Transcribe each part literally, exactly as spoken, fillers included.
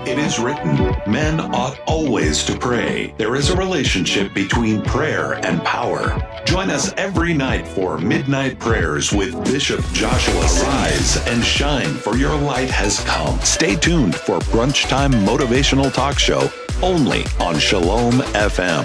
It is written, men ought always to pray. There is a relationship between prayer and power. Join us every night for Midnight Prayers with Bishop Joshua. Rise and shine, for your light has come. Stay tuned for Brunch Time Motivational Talk Show, only on Shalom F M.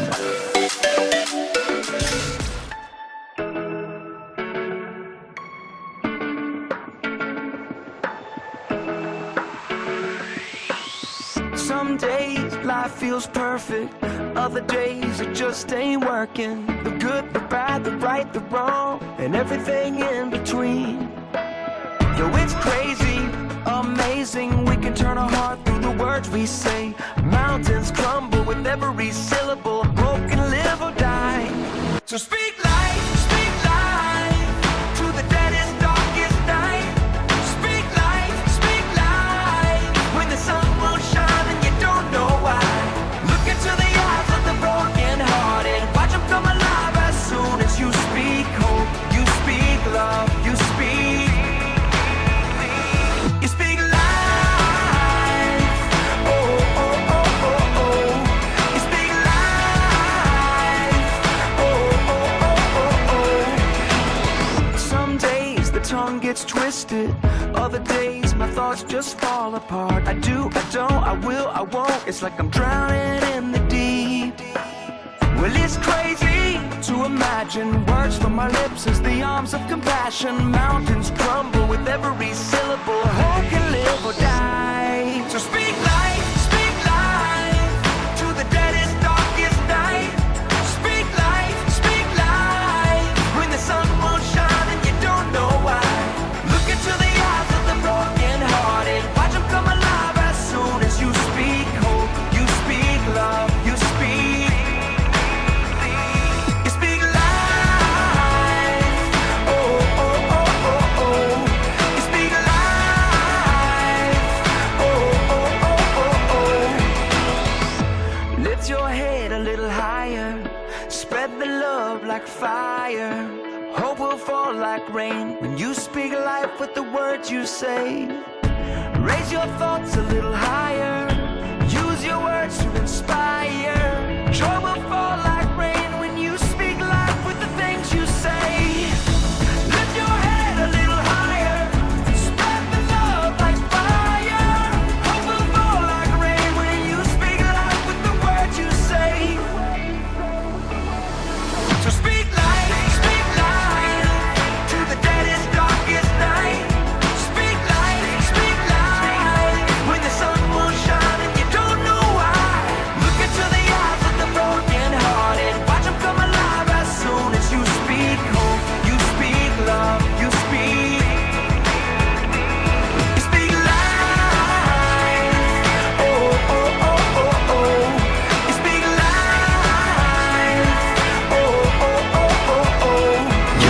Some days life feels perfect, other days it just ain't working. The good, the bad, the right, the wrong, and everything in between. Yo, it's crazy, amazing, we can turn our heart through the words we say. Mountains crumble with every syllable, hope can live or die. So speak life, speak life, to the deadest, darkest night. Speak life, speak life, when the sun won't shine and you don't know why. Look into the eyes of the broken hearted, watch them come alive as soon as you speak hope, you speak love, you speak. You speak life, oh, oh, oh, oh, oh. You speak life, oh, oh, oh, oh, oh. Some days the tongue gets twisted, other days my thoughts just fall apart. I do, I don't, I will, I won't. It's like I'm drowning in the deep. Well, it's crazy to imagine words from my lips as the arms of compassion. Mountains crumble with every syllable, hope can live or die. So speak life, speak life, to the deadest, darkest night. Speak life, speak life, when the sun won't shine and you don't know why. Look into the eyes of the broken hearted, watch them come alive as soon as you speak hope, you speak love, you speak. You speak life, oh, oh, oh, oh, oh. You speak life, oh, oh, oh, oh, oh. Lift your head a little higher, spread the love like fire. Hope will fall like rain when you speak life with the words you say. Raise your thoughts a little higher, use your words to inspire. Joy will fall like rain when you speak life with the things you say. Lift your head a little higher, spread the love like fire. Hope will fall like rain when you speak life with the words you say. So speak life, speak life, to the deadest, darkest night. Speak life, speak life, when the sun won't shine and you don't know why. Look into the eyes of the broken hearted, watch them come alive as soon as you speak hope, you speak love, you speak. You speak life, oh, oh, oh, oh, oh. You speak life, oh, oh, oh, oh, oh. You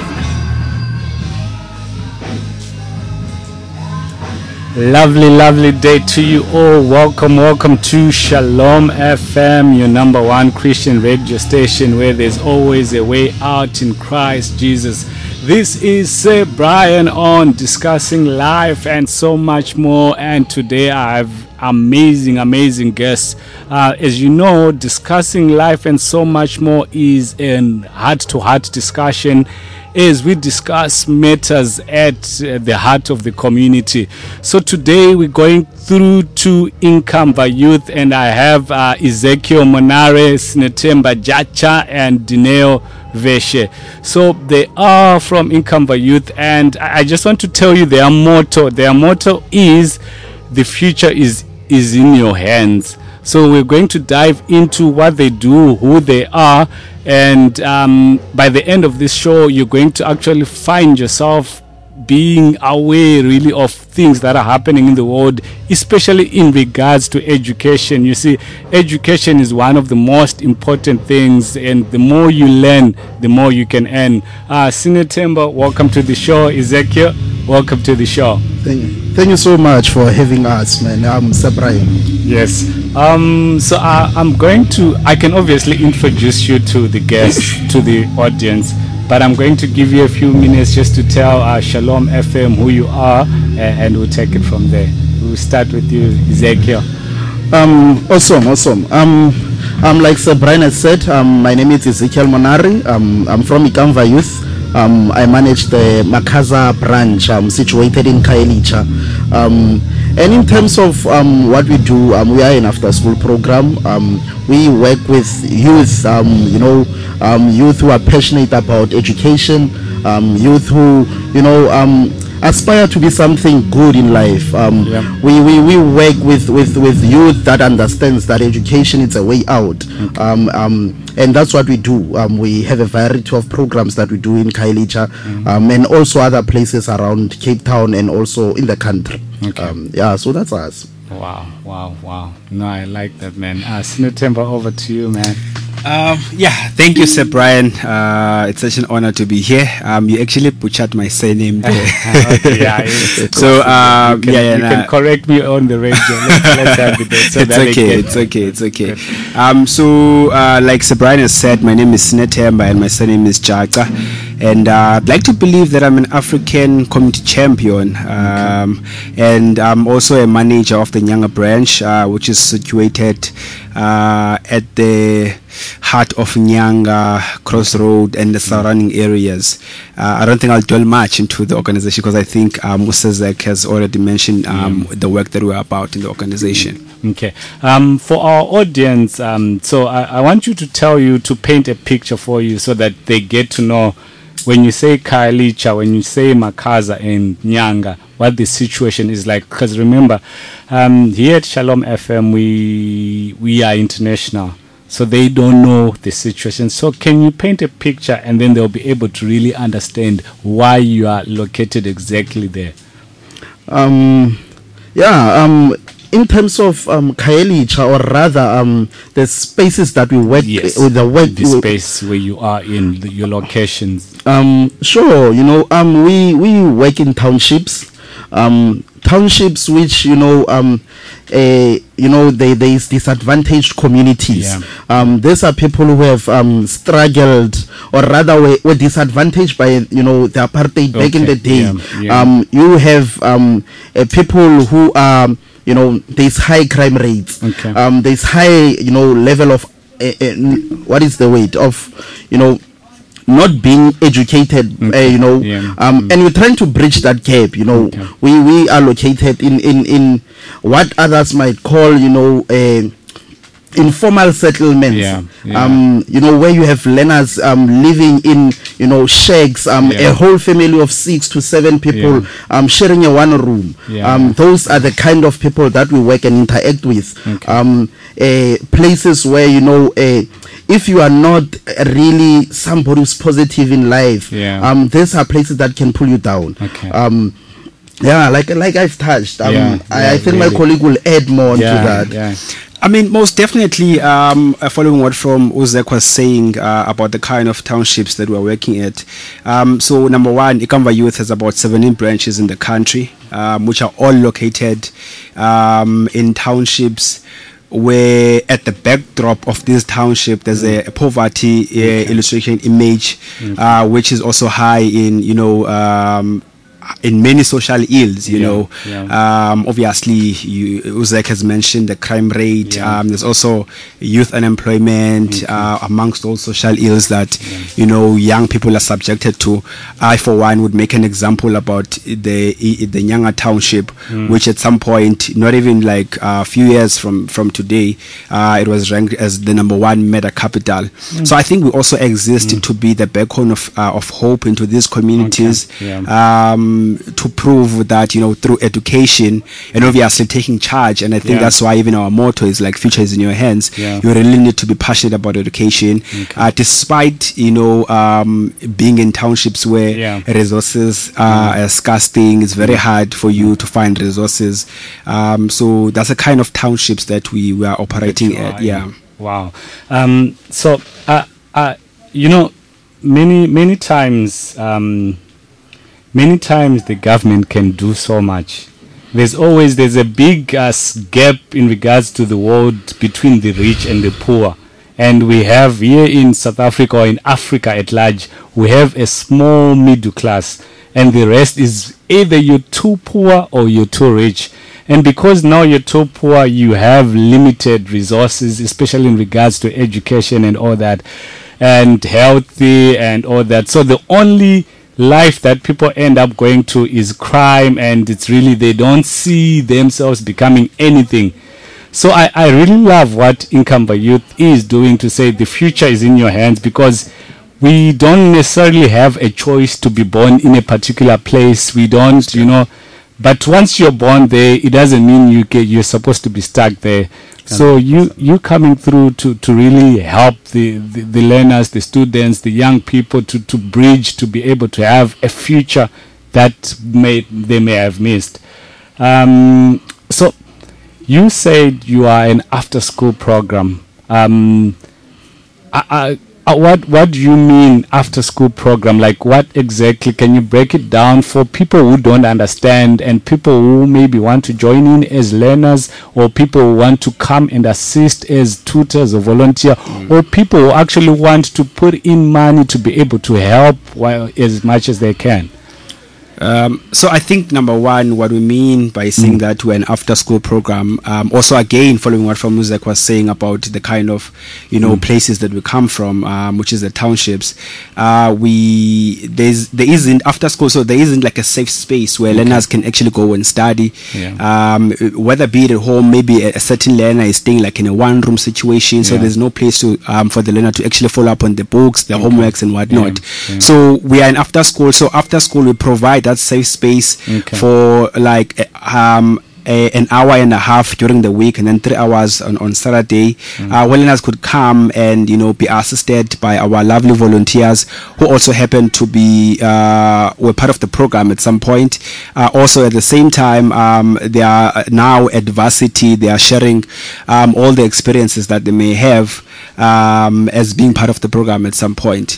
Lovely, lovely day to you all. Welcome, welcome to Shalom F M, your number one Christian radio station where there's always a way out in Christ Jesus. This is Sir Brian on discussing life and so much more. And today I have amazing, amazing guests. Uh, as you know, discussing life and so much more is an heart-to-heart discussion as we discuss matters at uh, the heart of the community. So today we're going through to Inkamba Youth, and I have uh, Ezekiel Monare, Sinetemba Jacha, and Dineo Veshe. So they are from Inkamba Youth, and I I just want to tell you their motto. Their motto is, the future is is in your hands. So we're going to dive into what they do, who they are, and um, by the end of this show, you're going to actually find yourself being aware really of things that are happening in the world, especially in regards to education. You see, education is one of the most important things, and the more you learn, the more you can earn. Uh, Sinetemba, welcome to the show. Ezekiel, welcome to the show. Thank you. Thank you so much for having us, man. I'm Sir Brian. Yes. Um, so uh, I'm going to, I can obviously introduce you to the guests, to the audience, but I'm going to give you a few minutes just to tell uh, Shalom F M who you are, uh, and we'll take it from there. we'll start with you, Ezekiel. Um, awesome, awesome. Um, um, like Sir Brian has said, um, my name is Ezekiel Monari. Um, I'm from Ikamva Youth. Um, I manage the Makaza branch, um, situated in Khayelitsha. Um, and in terms of um, what we do, um, we are an after-school program. Um, we work with youth, um, you know, um, youth who are passionate about education, um, youth who, you know, um, aspire to be something good in life. Um, Yeah. we, we, we work with, with, with youth that understands that education is a way out. Okay. Um, um, and that's what we do. Um, we have a variety of programs that we do in Khayelitsha, Mm-hmm. um, and also other places around Cape Town and also in the country. Okay. Um, yeah, so that's us. Wow, wow, wow. No, I like that, man. Uh, Sinetemba, over to you, man. Um, yeah, thank you, Sir Brian. Uh, it's such an honor to be here. Um, you actually butchered my surname there. Okay, yeah, it's- so, um, you can, yeah, yeah, you nah. can correct me on the radio. Let's, let's have it there so it's that I okay, can- it's okay, it's okay. Um, so, uh, like Sir Brian has said, my name is Sinetemba and my surname is Jaca. And uh, I'd like to believe that I'm an African community champion, um, and I'm also a manager of the Nyanga branch, uh, which is situated uh, at the heart of Nyanga, Crossroad, and the surrounding areas. Uh, I don't think I'll dwell much into the organization because I think um, Musazek has already mentioned um, the work that we're about in the organization. Okay. Um, for our audience, um, so I, I want you to tell you to paint a picture for you so that they get to know when you say Khayelitsha, when you say Makaza and Nyanga, what the situation is like. Because remember, um, here at Shalom F M, we we are international, so they don't know the situation. So can you paint a picture, and then they'll be able to really understand why you are located exactly there? Um, yeah, um, in terms of um, Khayelitsha, or rather um, the spaces that we work Yes, with, the work the we- space where you are in, the, your locations. Um, sure, you know, um, we, we work in townships, um, townships which, you know, um, uh, you know, they, there is disadvantaged communities. Yeah. Um, these are people who have um, struggled, or rather were, were disadvantaged by, you know, the apartheid back in Okay, the day. yeah, yeah. Um, you have um, uh, people who are, you know, there's high crime rates. Okay. Um, there's high, you know, level of, uh, uh, what is the weight of, you know, not being educated, uh, you know, Yeah. um, and we're trying to bridge that gap. You know, Okay. we we are located in in in what others might call, you know, uh, informal settlements. Yeah, yeah. Um, you know, where you have learners um living in, you know, shacks. Um, Yeah. a whole family of six to seven people Yeah. um sharing a one room. Yeah. Um, those are the kind of people that we work and interact with. Okay. Um, uh, places where, you know, uh, if you are not really somebody who's positive in life, Yeah. um, these are places that can pull you down. Okay. Um, yeah, like like I've touched. Um, Yeah, I, yeah, I think really. my colleague will add more Yeah, to that. yeah. I mean, most definitely, um, uh, following what from Uzek was saying uh, about the kind of townships that we're working at. Um, so, number one, Ikamva Youth has about seventeen branches in the country, um, which are all located um, in townships where at the backdrop of this township there's a, a poverty uh, illustration image, uh, which is also high in, you know, um, in many social ills, you Yeah, know. yeah. Um, obviously, you, Uzek has mentioned the crime rate. Yeah. Um, there's also youth unemployment uh, amongst all social ills that, you know, young people are subjected to. I, for one, would make an example about the the Nyanga township, which at some point, not even like a few years from, from today, uh, it was ranked as the number one murder capital. So I think we also exist to be the beacon of, uh, of hope into these communities. Okay, yeah. Um, to prove that, you know, through education and obviously taking charge. And I think Yeah. that's why even our motto is like future is in your hands. Yeah. You really need to be passionate about education. Uh, despite, you know, um, being in townships where Yeah. resources are a scarce thing, it's very hard for you to find resources. Um, so that's the kind of townships that we were operating at. Yeah. Wow. Um, so, uh, uh, you know, many many times, um, many times the government can do so much. There's always there's a big uh, s- gap in regards to the world between the rich and the poor. And we have here in South Africa or in Africa at large, we have a small middle class, and the rest is either you're too poor or you're too rich. And because now you're too poor, you have limited resources, especially in regards to education and all that, and healthy and all that. So the only life that people end up going to is crime, and it's really, they don't see themselves becoming anything. So I, I really love what Inkamba Youth is doing to say the future is in your hands, because we don't necessarily have a choice to be born in a particular place. We don't, you know, but once you're born there, it doesn't mean you get, you're supposed to be stuck there. So you you coming through to, to really help the, the, the learners, the students, the young people to, to bridge, to be able to have a future that may they may have missed. Um, so you said you are an after-school program. Um, I, I, Uh, what what do you mean after school program? Like, what exactly? Can you break it down for people who don't understand, and people who maybe want to join in as learners, or people who want to come and assist as tutors or volunteer, mm. or people who actually want to put in money to be able to help while, as much as they can? Um, so I think, number one, what we mean by saying mm. that we're an after-school program, um, also again following what Famuzek was saying about the kind of, you know, mm. places that we come from, um, which is the townships. Uh, we there's there isn't after-school, so there isn't like a safe space where okay. learners can actually go and study. Yeah. Um, whether be it at home, maybe a, a certain learner is staying like in a one-room situation, yeah. so there's no place to um, for the learner to actually follow up on the books, the okay. homeworks, and whatnot. Yeah. Yeah. So we are an after-school. So after-school, we provide that safe space okay. for like um a, an hour and a half during the week, and then three hours on, on Saturday. Mm. Uh, where learners could come and, you know, be assisted by our lovely volunteers who also happen to be uh, were part of the program at some point. Uh, also, at the same time, um, they are now at varsity. They are sharing um, all the experiences that they may have um, as being part of the program at some point.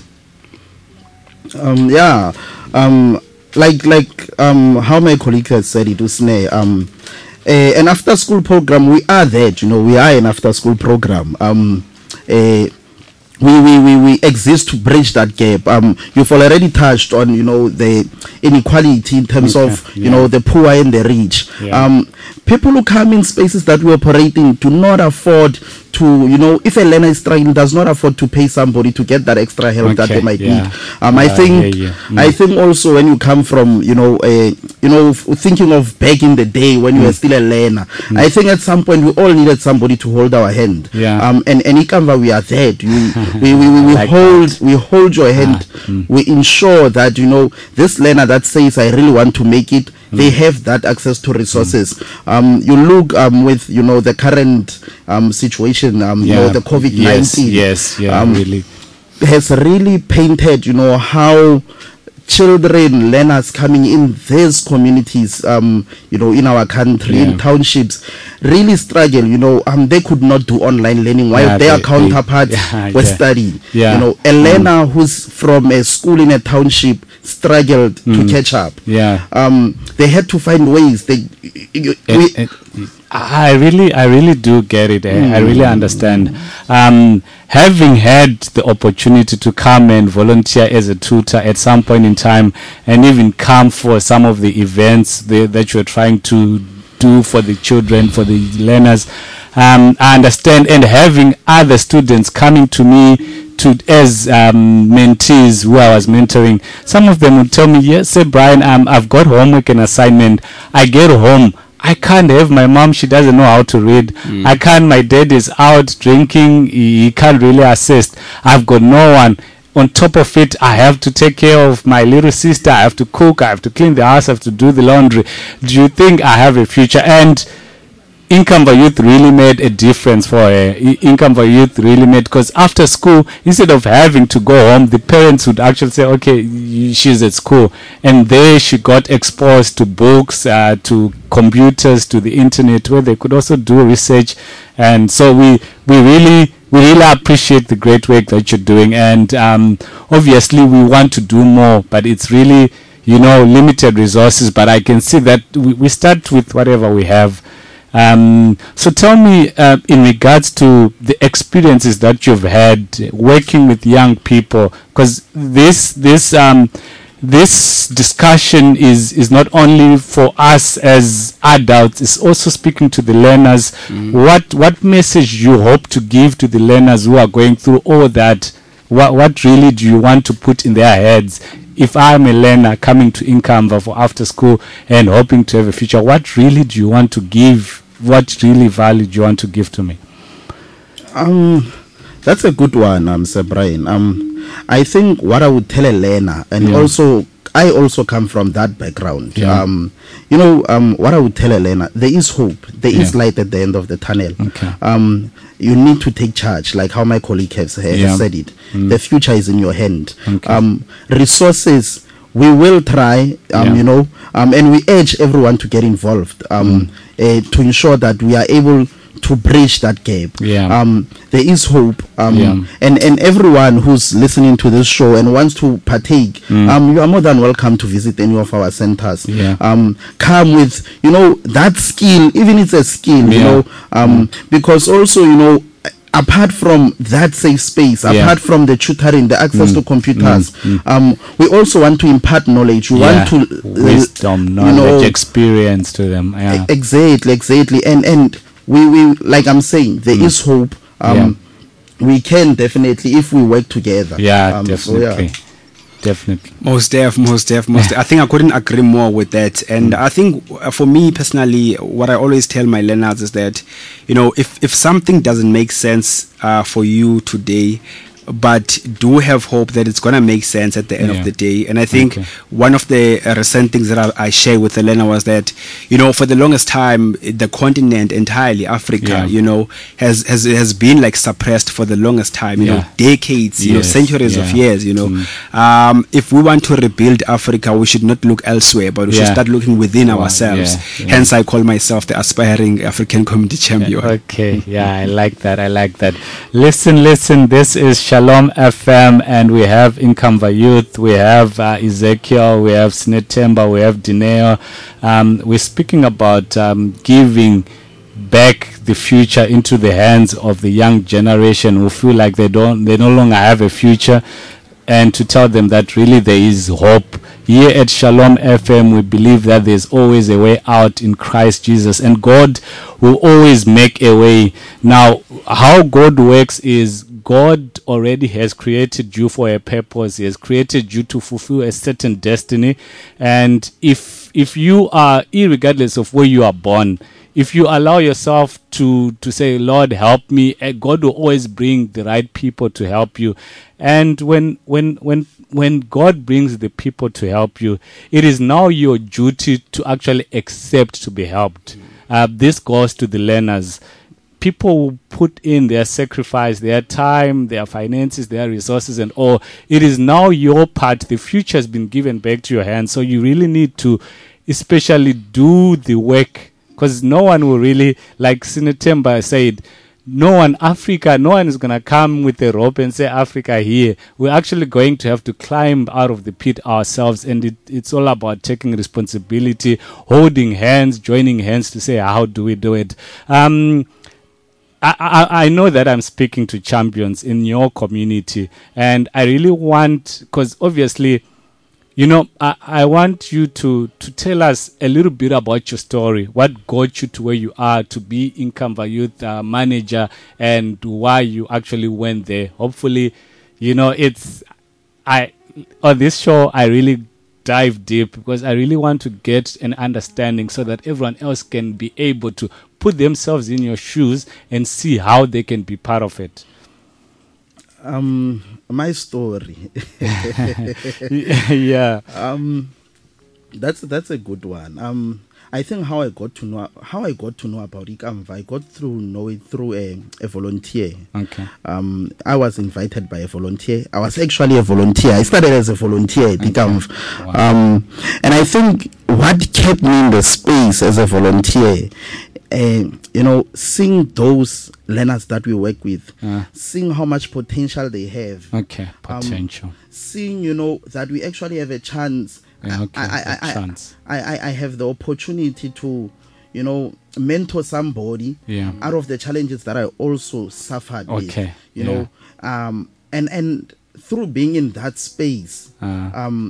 Um, yeah. Um, Like like um how my colleague has said it, Usne, um uh, an after school program, we are that, you know, we are an after school program. Um uh, we, we, we, we exist to bridge that gap. Um you've already touched on, you know, the inequality in terms okay. of, you yeah. know, the poor and the rich. Yeah. Um people who come in spaces that we operate in do not afford to, you know, if a learner is struggling, does not afford to pay somebody to get that extra help okay, that they might yeah. need. Um, uh, I think, yeah, yeah. Mm. I think also when you come from, you know, a, you know, f- thinking of back in the day when mm. you were still a learner, mm. I think at some point we all needed somebody to hold our hand. Yeah. Um, and and Ikamva, we are there. We we we, we, we like hold that. we hold your hand. Ah, mm. We ensure that, you know, this learner that says I really want to make it, Mm. they have that access to resources. Mm. Um, you look um, with, you know, the current um, situation, um, yeah. you know, the COVID nineteen. Yes, yes, yeah, um, really. Has really painted, you know, how children, learners coming in these communities, um, you know, in our country, yeah. in townships, really struggle. You know, um, they could not do online learning while yeah, their they, counterparts they, yeah, were yeah. studying. Yeah. You know, a learner mm. who's from a school in a township struggled mm. to catch up. Yeah. Um, they had to find ways. They, it, we, it, I really, I really do get it. Eh? Mm. I really understand. Um, having had the opportunity to come and volunteer as a tutor at some point in time, and even come for some of the events the, that you're trying to do for the children, for the learners, um, I understand. And having other students coming to me to as um, mentees who I was mentoring, some of them would tell me, yes, say, Brian, um, I've got homework and assignment. I get home, I can't have my mom, she doesn't know how to read. Mm. I can't, my dad is out drinking, he, he can't really assist. I've got no one. On top of it, I have to take care of my little sister, I have to cook, I have to clean the house, I have to do the laundry. Do you think I have a future? And Inkamba Youth really made a difference for her. Inkamba Youth really made, because after school, instead of having to go home, the parents would actually say, okay, she's at school. And there she got exposed to books, uh, to computers, to the internet, where they could also do research. And so we, we really, we really appreciate the great work that you're doing. And um, obviously we want to do more, but it's really, you know, limited resources. But I can see that we, we start with whatever we have. Um, so tell me, uh, in regards to the experiences that you've had working with young people, because this this um, this discussion is is not only for us as adults, it's also speaking to the learners. What what message you hope to give to the learners who are going through all that? What what really do you want to put in their heads? If I'm a learner coming to Inkamva for after school and hoping to have a future, what really do you want to give? What really value do you want to give to me? Um, that's a good one, um, Sir Brian. Um, I think what I would tell a learner, and Yeah. also I also come from that background. Yeah. Um, you know, um, what I would tell a learner, there is hope, there is Yeah. light at the end of the tunnel. Okay. Um, you need to take charge, like how my colleague has, has Yeah. said it. The future is in your hand. Okay. Um, resources, we will try, um, Yeah. you know, um, and we urge everyone to get involved um, uh, to ensure that we are able to bridge that gap. Yeah. Um, there is hope, um, Yeah. and and everyone who's listening to this show and wants to partake, um, you are more than welcome to visit any of our centers. Yeah. Um, come with, you know, that skill, even it's a skill, you Yeah. know, um, because also, you know, apart from that safe space, Yeah. apart from the tutoring, the access to computers, um, we also want to impart knowledge. We want to uh, wisdom, you knowledge, know, experience to them. Yeah. E- exactly, exactly, and and we we like I'm saying, there is hope. Um, we can definitely, if we work together. Yeah, Um, so, definitely. Definitely. Most def, most def, most def. I think I couldn't agree more with that. And I think uh, for me personally, what I always tell my learners is that, you know, if, if something doesn't make sense uh, for you today, but do have hope that it's going to make sense at the end Yeah. of the day. And I think Okay. one of the uh, recent things that I, I share with the learner was that, you know, for the longest time, the continent entirely, Africa, Yeah. you know, has, has has been like suppressed for the longest time, you know, Yeah. decades, you know, Yes. centuries of Yeah. years, you know. Um, if we want to rebuild Africa, we should not look elsewhere, but we should Yeah. start looking within Wow, ourselves. yeah, yeah. Hence, I call myself the aspiring African community champion. Okay, yeah, I like that. I like that. Listen, listen. This is Shalom F M, and we have Inkamva Youth, we have uh, Ezekiel, we have Snetemba, we have Dineo. Um, we're speaking about um, giving back the future into the hands of the young generation who feel like they don't, they no longer have a future, and to tell them that really there is hope. Here at Shalom F M, we believe that there's always a way out in Christ Jesus, and God will always make a way. Now, how God works is God already has created you for a purpose. He has created you to fulfill a certain destiny. And if if you are, irregardless of where you are born, if you allow yourself to to say, Lord, help me, eh, God will always bring the right people to help you. And when when when when God brings the people to help you, it is now your duty to actually accept to be helped. Uh, this goes to the learners. People will put in their sacrifice, their time, their finances, their resources, and all. It is now your part. The future has been given back to your hands. So you really need to especially do the work, because no one will really, like Sinetemba said, no one, Africa, no one is going to come with a rope and say, Africa here. We're actually going to have to climb out of the pit ourselves. And it, it's all about taking responsibility, holding hands, joining hands to say, how do we do it? Um, I, I, I know that I'm speaking to champions in your community, and I really want, because obviously, you know, I, I want you to, to tell us a little bit about your story. What got you to where you are to be Inkamva Youth uh, manager, and why you actually went there. Hopefully, you know, it's, I, on this show, I really dive deep because I really want to get an understanding so that everyone else can be able to put themselves in your shoes and see how they can be part of it. Um, my story. Yeah. Um, that's that's a good one. Um, I think how I got to know how I got to know about Ikamva, I got through know it through a, a volunteer. Okay. Um, I was invited by a volunteer. I was actually a volunteer. I started as a volunteer at Ikamva. Wow. Um, and I think what kept me in the space as a volunteer, uh, you know, seeing those learners that we work with, Uh. seeing how much potential they have. Okay. Um, Potential. seeing, you know, that we actually have a chance. Yeah, okay, I, I, a I, chance. I, I, I have the opportunity to, you know, mentor somebody Yeah. out of the challenges that I also suffered with. Okay, You yeah. know, um, and and through being in that space, Uh. um,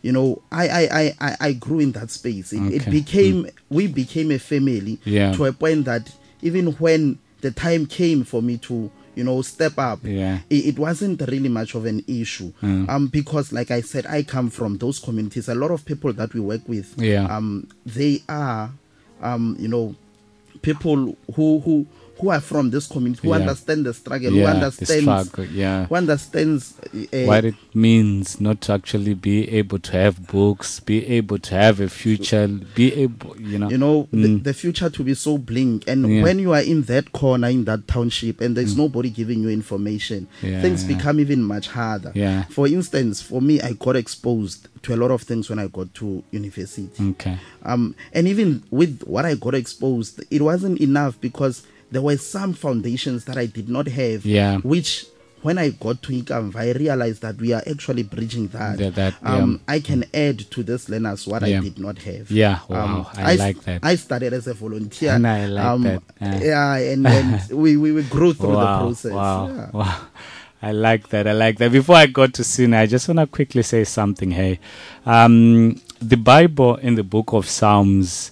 you know, I I, I, I I grew in that space. It, it Okay. became we became a family Yeah. to a point that even when the time came for me to, you know, step up, Yeah. it, it wasn't really much of an issue. Mm. Um, because like I said, I come from those communities. A lot of people that we work with, Yeah. um, they are, um, you know, people who who who are from this community, who Yeah. understand the struggle, who Yeah, the understands, struggle, yeah. who understands uh, What it means not to actually be able to have books, be able to have a future, be able, you know. you know, Mm. the, the future to be so blink. And Yeah. when you are in that corner, in that township, and there's nobody giving you information, Yeah, things yeah. become even much harder. Yeah. For instance, for me, I got exposed to a lot of things when I got to university. Okay. Um, and even with what I got exposed, it wasn't enough because there were some foundations that I did not have, Yeah. which when I got to Ikamva, I realized that we are actually bridging that. That- that, um, yeah. I can add to this learners what Yeah. I did not have. Yeah, wow, I s- like that. I started as a volunteer. And I like that, yeah. Yeah, and, and we, we, we grew through the Wow, process. wow, Yeah. wow. I like that. I like that. Before I go to sin, I just want to quickly say something. Hey, um, the Bible in the book of Psalms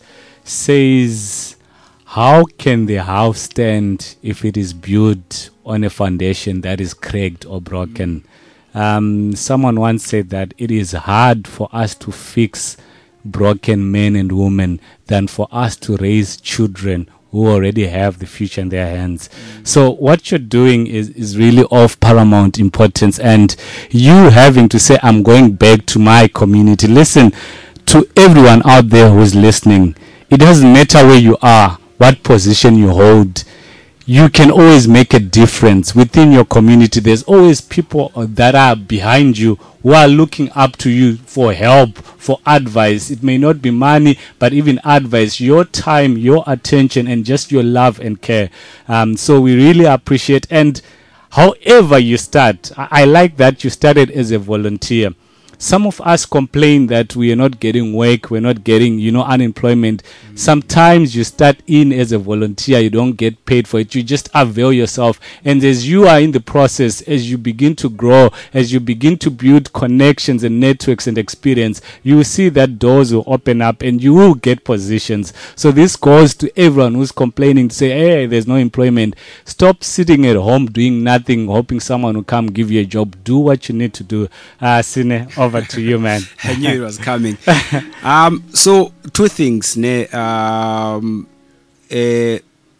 says, "How can the house stand if it is built on a foundation that is cracked or broken?" Um, someone once said that it is hard for us to fix broken men and women than for us to raise children who already have the future in their hands. So what you're doing is, is really of paramount importance. And you having to say, I'm going back to my community. Listen, to everyone out there who's listening, it doesn't matter where you are, what position you hold. You can always make a difference within your community. There's always people that are behind you who are looking up to you for help, for advice. It may not be money, but even advice, your time, your attention, and just your love and care. Um, so we really appreciate. And however you start, I, I like that you started as a volunteer. Some of us complain that we are not getting work, we're not getting, you know, unemployment. Mm. Sometimes you start in as a volunteer, you don't get paid for it. You just avail yourself. And as you are in the process, as you begin to grow, as you begin to build connections and networks and experience, you will see that doors will open up and you will get positions. So this goes to everyone who's complaining to say, hey, there's no employment. Stop sitting at home doing nothing, hoping someone will come give you a job. Do what you need to do. Uh, Sine, over to you, man. I knew it was coming. um, so two things, ne? Um, uh,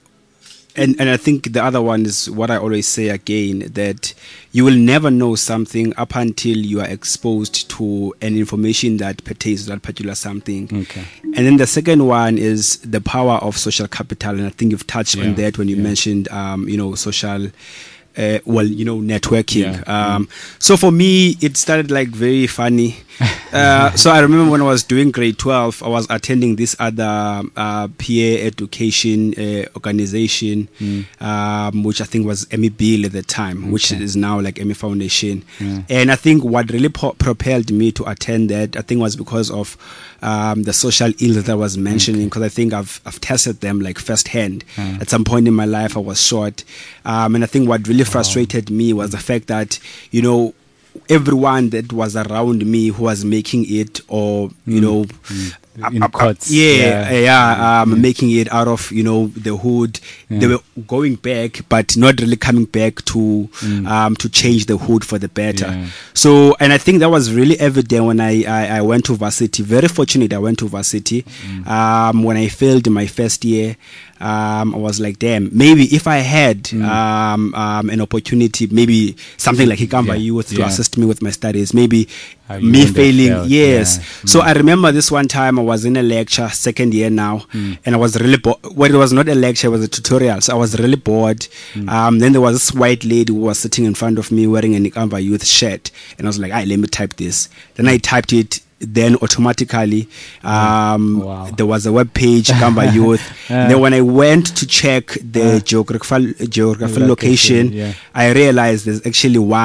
and and I think the other one is what I always say again, that you will never know something up until you are exposed to an information that pertains to that particular something. Okay. And then the second one is the power of social capital, and I think you've touched Yeah, on that when you yeah. mentioned, um, you know, social. Uh, well, you know, networking. Yeah. Um, So for me, it started like very funny. Uh, so I remember when I was doing grade twelve, I was attending this other uh, peer education uh, organization, Mm. um, which I think was Emmy Bill at the time, which Okay. is now like Emmy Foundation. Yeah. And I think what really po- propelled me to attend that, I think, was because of um, the social ills that I was mentioning, because I think I've, I've tested them like firsthand. Mm. At some point in my life, I was short. Um, and I think what really frustrated me was the fact that, you know, everyone that was around me who was making it, or, you Mm. know, Mm. uh, In uh, quotes, yeah, yeah. yeah, um, Mm. making it out of, you know, the hood. Yeah. They were going back, but not really coming back to Mm. um, to change the hood for the better. Yeah. So, and I think that was really evident when I, I, I went to varsity. Very fortunate I went to varsity. Mm. Um, when I failed in my first year, um, I was like, damn, maybe if I had Mm. um, um, an opportunity, maybe something like Hikamba Yeah. Youth to Yeah. assist me with my studies, maybe Uh, you me wouldn't have failing, failed. yes. Yeah. So Mm. I remember this one time I was in a lecture, second year now, Mm. and I was really bored. Well, it was not a lecture, it was a tutorial. So I was really bored. Mm. Um, then there was this white lady who was sitting in front of me wearing a Nikamba Youth shirt. And I was like, "Aye, let me type this." Then I typed it. Then automatically, um, Wow. there was a web page, Nikamba Youth. Uh. Then when I went to check the Uh. geographical geographical Location, location, yeah. I realized there's actually one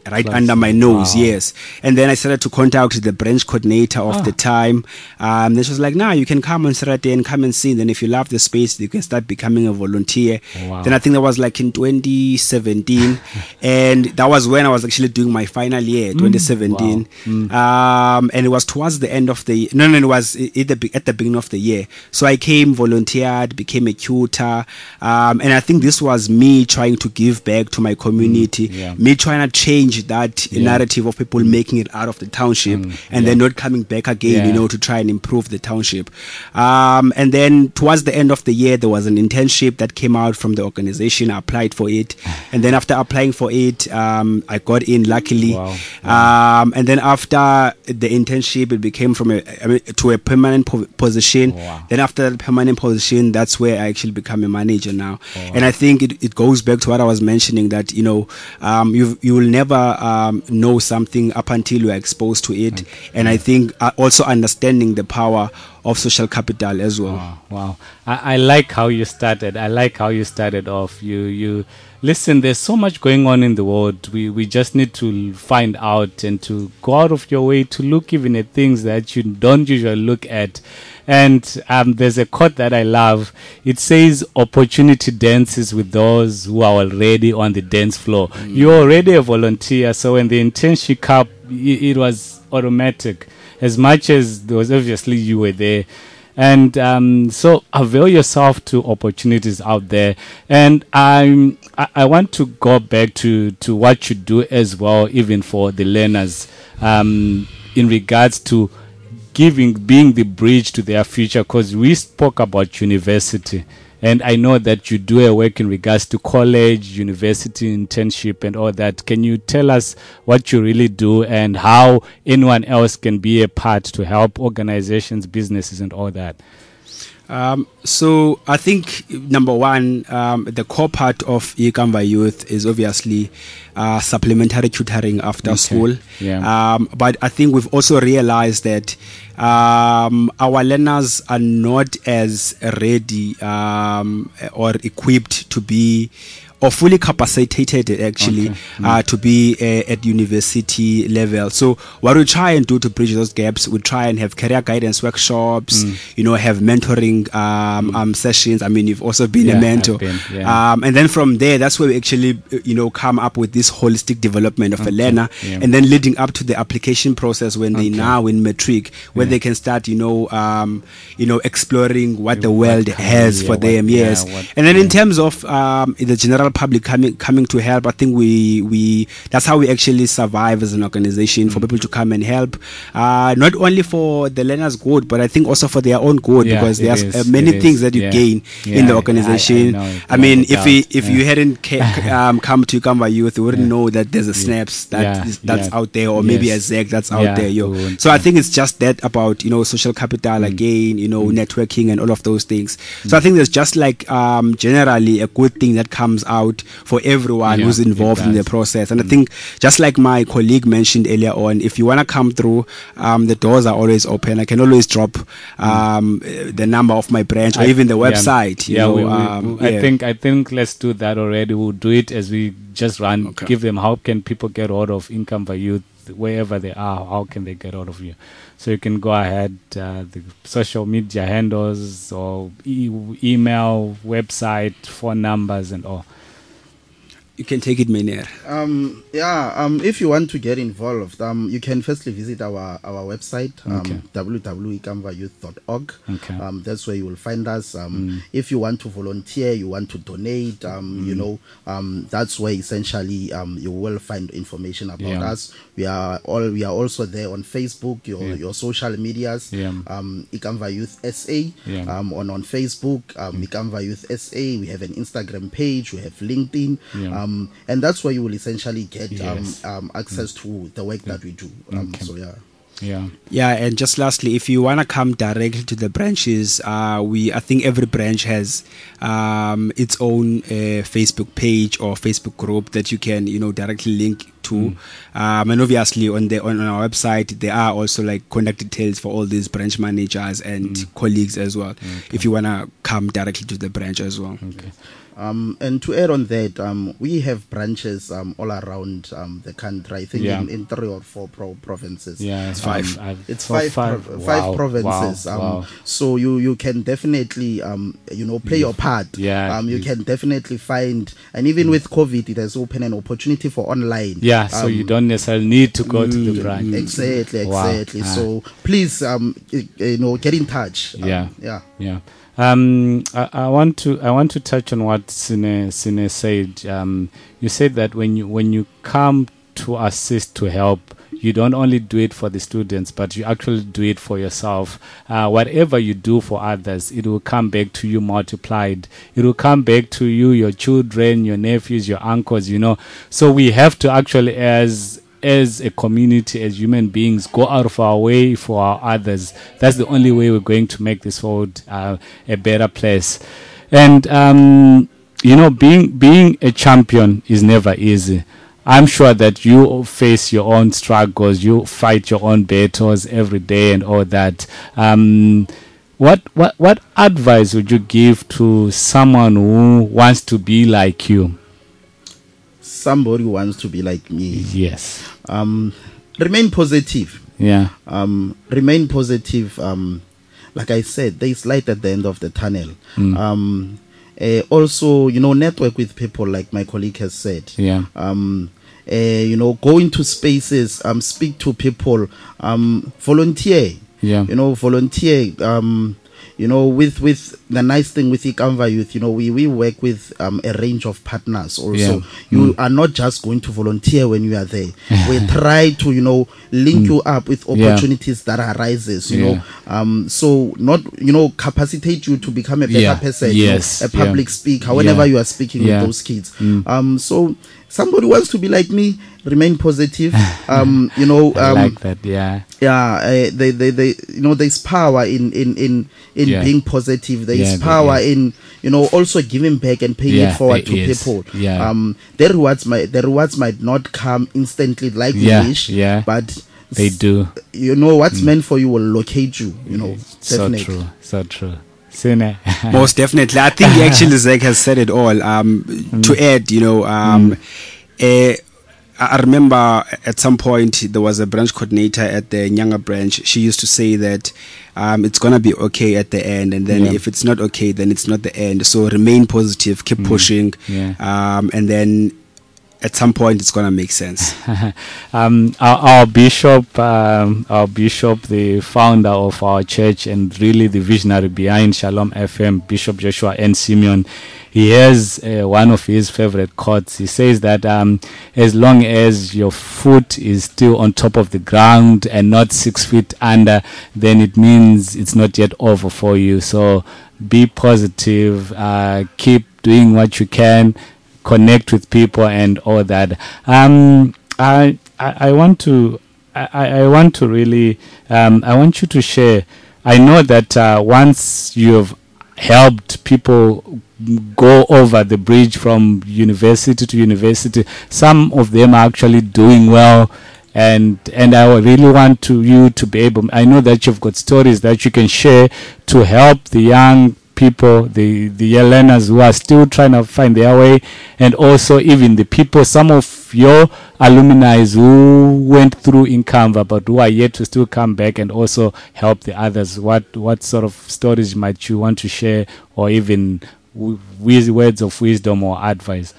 right Class. under my nose. Wow. Yes. And then I started to contact the branch coordinator of Ah. the time. Um, then she was like, nah, you can come on Saturday and come and see. Then if you love the space, you can start becoming a volunteer. Wow. Then I think that was like in twenty seventeen. And that was when I was actually doing my final year, twenty seventeen. Um, and it was towards the end of the, no, no, it was at the, be- at the beginning of the year. So I came, volunteered, became a tutor. Um, and I think this was me trying to give back to my community, yeah. me trying to change that Yeah. narrative of people making it out of the township Mm, and yeah. then not coming back again, Yeah. you know, to try and improve the township. Um, and then towards the end of the year, there was an internship that came out from the organization. I applied for it. And then after applying for it, um, I got in luckily. Wow. Um, and then after the internship, it became from a, I mean, to a permanent po- position. Wow. Then after the permanent position, that's where I actually become a manager now. Oh, wow. And I think it, it goes back to what I was mentioning, that, you know, um, you you will never um, know something up until you are exposed to it. And I think uh, also understanding the power of social capital as well. Wow, wow. I, I like how you started. I like how you started off. You you listen, there's so much going on in the world. We we just need to find out and to go out of your way to look even at things that you don't usually look at. And um, there's a quote that I love. It says, opportunity dances with those who are already on the dance floor. You're already a volunteer, so when the internship cup, it, it was automatic. As much as there was obviously you were there. And um, so avail yourself to opportunities out there. And I'm, I, I want to go back to, to what you do as well, even for the learners, um, in regards to giving, being the bridge to their future, because we spoke about university. And I know that you do a work in regards to college, university, internship, and all that. Can you tell us what you really do and how anyone else can be a part to help organizations, businesses, and all that? Um, so I think number one, um, the core part of Ikamva Youth is obviously uh, supplementary tutoring after Okay. school. Yeah. Um, but I think we've also realized that um, our learners are not as ready um, or equipped to be or fully capacitated actually Okay. uh, to be uh, at university level. So what we try and do to bridge those gaps, we try and have career guidance workshops, you know, have mentoring um, um, sessions. I mean, you've also been Yeah, a mentor. I've been, yeah. Um, and then from there, that's where we actually, uh, you know, come up with this holistic development of a learner. yeah. And then leading up to the application process when they Okay. now in matric, where Yeah. they can start, you know, um, you know, exploring what the What world career, has for what- them. yeah, Yes. what- And then yeah. in terms of um, the general public coming coming to help, I think we we that's how we actually survive as an organization, Mm. for people to come and help, uh, not only for the learners' good, but I think also for their own good, Yeah, because it there's is, uh, many it things is, that you yeah. gain Yeah, in the I- organization. I- I know it, I mean, without if we, doubt, if yeah. you hadn't ca- um, come to Ikamva Youth, you wouldn't know that there's a snaps that Yeah, is, that's yeah. out there, or maybe a Yes. Z E C that's out Yeah, there. Yo. we wouldn't, So I yeah. think it's just that about, you know, social capital again, you know, networking and all of those things. So I think there's just like um, generally a good thing that comes out for everyone Yeah, who's it involved in the does. process. And I think just like my colleague mentioned earlier on, if you want to come through, um, the doors are always open. I can always drop um, uh, the number of my branch or I- even the yeah. website. You Yeah, know, we, we, um, I yeah. think I think let's do that already. We'll do it as we just run. Okay. Give them, how can people get hold of Income by Youth wherever they are? How can they get hold of you? So you can go ahead, uh, the social media handles or e- email, website, phone numbers, and all. You can take it, Mener. Um, yeah, um, if you want to get involved, um, you can firstly visit our, our website, um, Okay. w w w dot ikamva youth dot org. Okay. Um, that's where you will find us. Um, If you want to volunteer, you want to donate, um, you know, um, that's where essentially um, you will find information about Yeah. us. We are all we are also there on Facebook, your Yeah. your social medias, Yeah. um, Ikamva Youth S A, Yeah. um, on on Facebook, um, Ikamva Youth S A. We have an Instagram page. We have LinkedIn. Yeah. Um, and that's where you will essentially get Yes. um, um, access to the work that we do. Um, Okay. So yeah. Yeah. Yeah, and just lastly, if you want to come directly to the branches, uh, we I think every branch has um, its own uh, Facebook page or Facebook group that you can, you know, directly link too. Um, and obviously on the on, on our website there are also like contact details for all these branch managers and Mm. colleagues as well. Okay. If you wanna come directly to the branch as well. Okay. Um, and to add on that, um, we have branches um, all around um, the country. I think Yeah. in, in three or four pro- provinces. Yeah, It's five. um, I've- It's oh, five prov- five Wow, provinces. wow, um, wow. So you, you can definitely um, you know play your part. Yeah, Um, you you- can definitely find, and even with COVID, it has opened an opportunity for online. Yeah, so Um, you don't necessarily need to go to the branch. Exactly, Wow. exactly. Ah. So please, um, y- you know, get in touch. Um, Yeah. yeah. Yeah. Um, I, I want to I want to touch on what Sine Sine said. Um, you said that when you when you come to assist to help, you don't only do it for the students, but you actually do it for yourself. Uh, whatever you do for others, it will come back to you multiplied. It will come back to you, your children, your nephews, your uncles. You know, so we have to actually as as a community, as human beings, go out of our way for our others. That's the only way we're going to make this world uh, a better place. And um, you know, being being a champion is never easy. I'm sure that you face your own struggles, you fight your own battles every day, and all that. Um, what what what advice would you give to someone who wants to be like you? Somebody who wants to be like me. Yes. Um, remain positive. Yeah. Um, remain positive. Um, like I said, there is light at the end of the tunnel. Mm. Um, uh, also, you know, network with people, like my colleague has said. Yeah. Um, uh, you know, go into spaces, um, speak to people, um, volunteer. Yeah. You know, volunteer. Um, you know, with with the nice thing with Ikamva Youth, you know, we we work with um, a range of partners. Also, Yeah. you are not just going to volunteer when you are there. We try to, you know, link you up with Yeah. opportunities that arises. You Yeah. know, um, so not, you know, capacitate you to become a better Yeah. person. you know, Yes. a public Yeah. speaker. Whenever Yeah. you are speaking Yeah. with those kids. Um, so somebody wants to be like me. Remain positive. Um, you know, I um, like that. Yeah. yeah, uh, they, they, they, you know, there's power in, in, in, in Yeah. being positive. There is Yeah, there power is. in, you know, also giving back and paying Yeah, it forward to there is. people. Yeah. Um, the rewards might, the rewards might not come instantly like Yeah, we wish. yeah. But They s- do. You know, what's meant for you will locate you. You know, So definitely. true. So true. Sine. Most definitely. I think actually Zach has said it all. Um, To add, you know, um, eh, I I remember at some point there was a branch coordinator at the Nyanga branch. She used to say that um, it's going to be okay at the end. And then Yeah. if it's not okay, then it's not the end. So remain positive, keep pushing. Yeah. Um, and then at some point it's going to make sense. um, our, our bishop, um, our bishop, the founder of our church and really the visionary behind Shalom F M, Bishop Joshua N. Simeon, he has uh, one of his favorite quotes. He says that um, as long as your foot is still on top of the ground and not six feet under, then it means it's not yet over for you. So be positive, uh, keep doing what you can, connect with people and all that. Um, I, I I want to I, I want to really um, I want you to share. I know that uh, once you have helped people go over the bridge from university to university, some of them are actually doing well. And and I would really want to you to be able. I know that you've got stories that you can share to help the young people, the the young learners who are still trying to find their way, and also even the people, some of your alumni who went through Ikamva but who are yet to still come back and also help the others. What what sort of stories might you want to share, or even w- with words of wisdom or advice?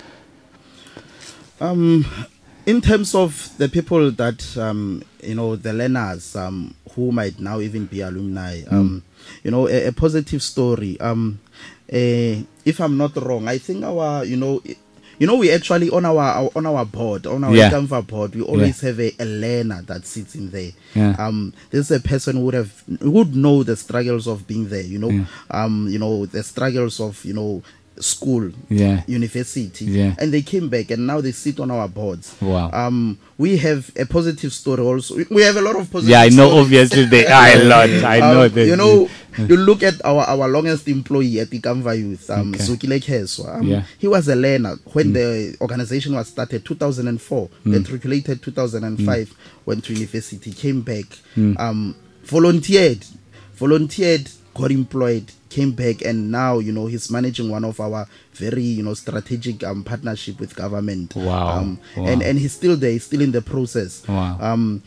Um, in terms of the people that um, you know, the learners um, who might now even be alumni, um, you know, a, a positive story. Um, uh, if I'm not wrong, I think our, you know, i- you know, we actually on our, our on our board, on our Yeah. Ikamva board, we always have a, a learner that sits in there. Yeah. Um, this is a person who would have who would know the struggles of being there. You know, Yeah. um, you know, the struggles of, you know, school, Yeah. university, Yeah. and they came back and now they sit on our boards. Wow. Um, we have a positive story also. We- We have a lot of positive. Yeah, I know. stories. Obviously, they are a lot. I know Um, that. you know, you look at our, our longest employee at the Kamva Youth, um, Okay. Zukile Keswa. Um, Yeah. He was a learner when the organization was started, two thousand four, matriculated two thousand five, went to university, came back, um, volunteered, volunteered, got employed, came back, and now, you know, he's managing one of our very, you know, strategic um, partnership with government. Wow. Um, Wow. And, and he's still there, he's still in the process. Wow. Um,